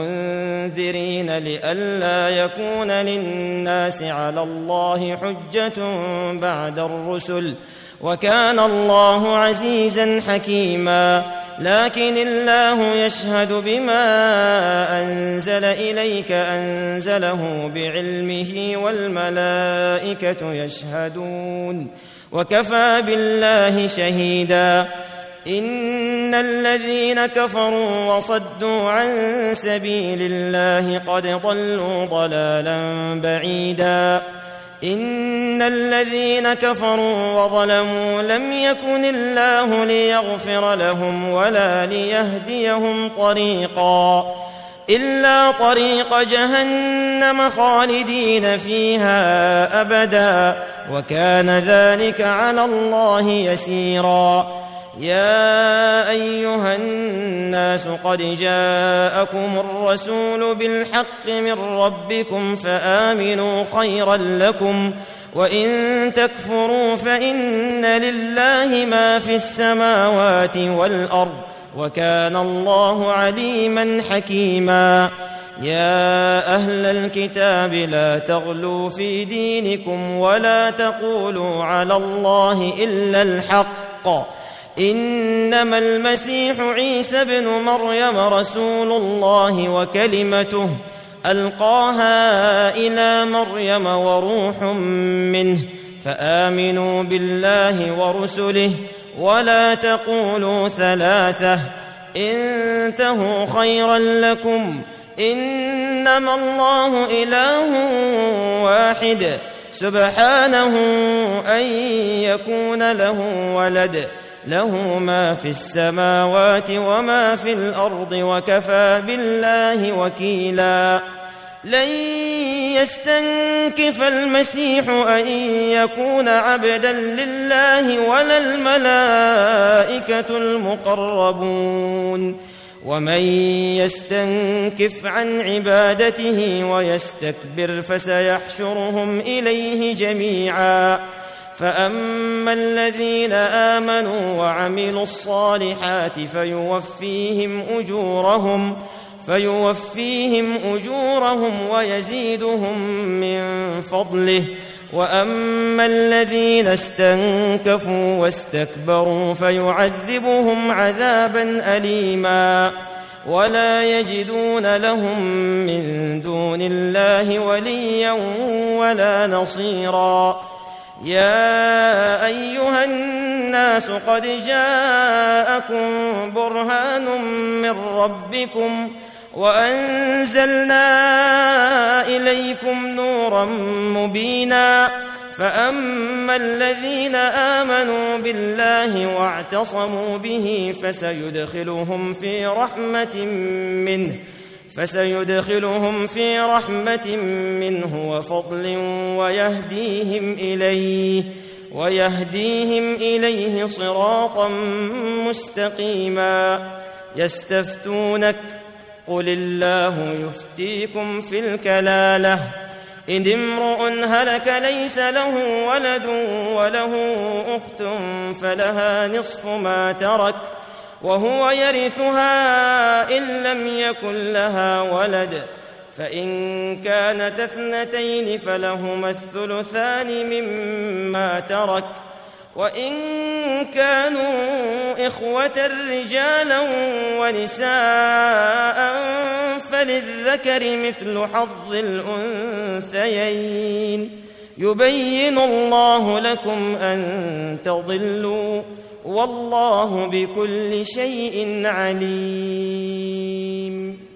ومنذرين لئلا يكون للناس على الله حجة بعد الرسل وكان الله عزيزا حكيما لكن الله يشهد بما أنزل إليك أنزله بعلمه والملائكة يشهدون وكفى بالله شهيدا إن الذين كفروا وصدوا عن سبيل الله قد ضلوا ضلالا بعيدا إن الذين كفروا وظلموا لم يكن الله ليغفر لهم ولا ليهديهم طريقا إلا طريق جهنم خالدين فيها أبدا وكان ذلك على الله يسيرا يا أيها الناس قد جاءكم الرسول بالحق من ربكم فآمنوا خيرا لكم وإن تكفروا فإن لله ما في السماوات والأرض وكان الله عليما حكيما يا أهل الكتاب لا تغلوا في دينكم ولا تقولوا على الله إلا الحق إنما المسيح عيسى ابن مريم رسول الله وكلمته ألقاها إلى مريم وروح منه فآمنوا بالله ورسله ولا تقولوا ثلاثة انتهوا خيرا لكم إنما الله إله واحد سبحانه أن يكون له ولد له ما في السماوات وما في الأرض وكفى بالله وكيلا لن يستنكف المسيح أن يكون عبدا لله ولا الملائكة المقربون ومن يستنكف عن عبادته ويستكبر فسيحشرهم إليه جميعا فأما الذين آمنوا وعملوا الصالحات فيوفيهم أجورهم ويزيدهم من فضله وأما الذين استنكفوا واستكبروا فيعذبهم عذابا أليما ولا يجدون لهم من دون الله وليا ولا نصيرا يا أيها الناس قد جاءكم برهان من ربكم وأنزلنا إليكم نورا مبينا فأما الذين آمنوا بالله واعتصموا به فسيدخلهم في رحمة منه وفضل ويهديهم إليه صراطا مستقيما. يستفتونك قل الله يفتيكم في الكلالة إن امرؤ هلك ليس له ولد وله أخت فلها نصف ما ترك وهو يرثها إن لم يكن لها ولد، فإن كانت اثنتين فلهما الثلثان مما ترك، وإن كانوا إخوة رجالا ونساء فللذكر مثل حظ الأنثيين. يبين الله لكم أن تضلوا والله بكل شيء عليم.